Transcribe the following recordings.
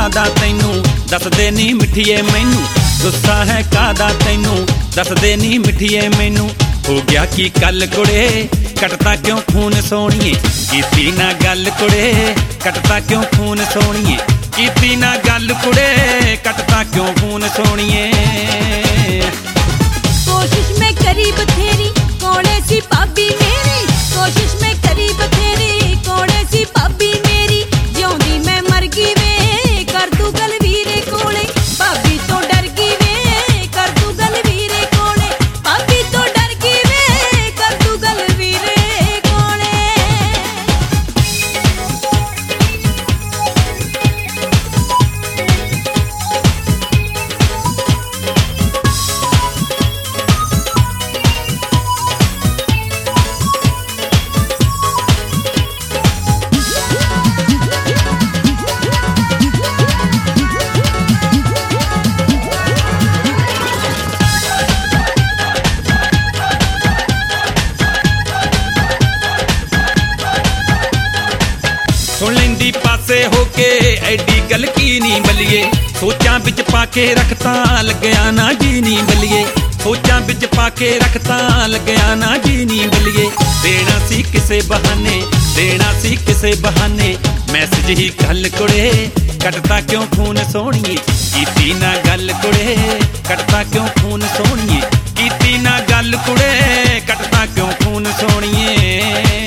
कादा तैनू दसदे नी मिठिए मैनू, गुस्सा है कादा तैनू दसदे नी मिठिए मैनू। हो गया की कल कुड़े कटता क्यों खून सोहणीए, कीती ना गल कुड़े कटता क्यों खून सोहणीए, कीती ना गल कुड़े कटता क्यों खून सोहणीए। कोशिश में करी बथेरी कौन ऐसी भाभी मेरी, कोशिश में करी बथेरी कौन ऐसी भाभी मेरी, जिउंदी मैं मर गई वे कर तू गल वीरे कोले, भाभी तो डर गई वे कर तू गल वीरे कोले, भाभी तो डर गई वे कर तू गल वीरे कोले। सुन लेंदी पासे होके एडी गल की नी बलिए, सोचा बिच पाके रखता लगया ना जी नी बलिए, सोचा बिच पाके रखता लगया ना जी नी बलिए। देना सी किसे बहाने, देना सी किसे बहाने, मैसेज ही गल कुड़े कटता क्यों खून सोहणीए, कीती ना गल कुड़े कटता क्यों खून सोहणीए, कीती ना गल कुड़े कटता क्यों खून सोहणीए।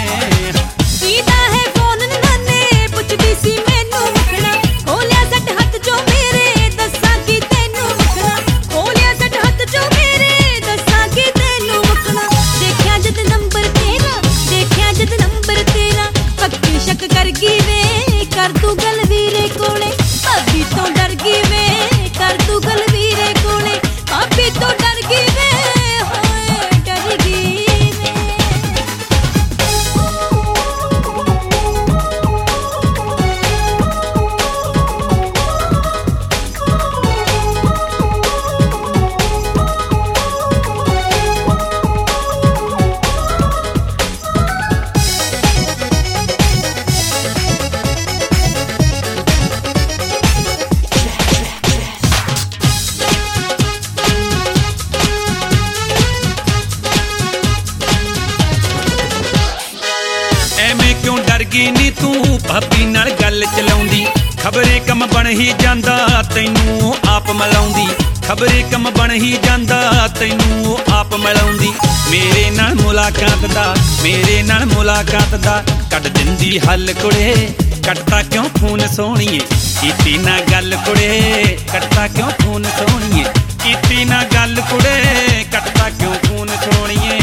कर तू गल वीरे कोले, भाभी तो डर गई वे कर तू गल वीरे कोले, भाभी तो डर गई वे होए डर गई वे। क्यों डर गई नी तू भाभी नाल गल चलाउंदी, खबरे कम बन ही जांदा तैनू आप मिलाउंदी, खबरे कम बन ही जांदा तैनू आप मिलाउंदी। मेरे नाल मुलाकात दा, मेरे नाल मुलाकात दा कट दिंदी हल कुड़े कटता क्यों खून सोहणीए, कीती ना गल कुड़े कटता क्यों खून सोहणीए, कीती ना गल कुड़े कटता क्यों खून सोहणीए।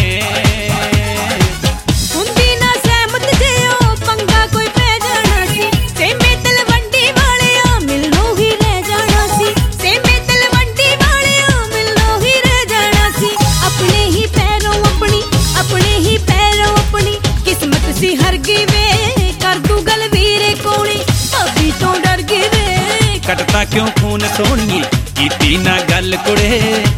हर गई वे कर तू गल वीरे कोले, भाभी तो डर गई वे कटता क्यों खून सोहणीए, कीती ना गल कुड़े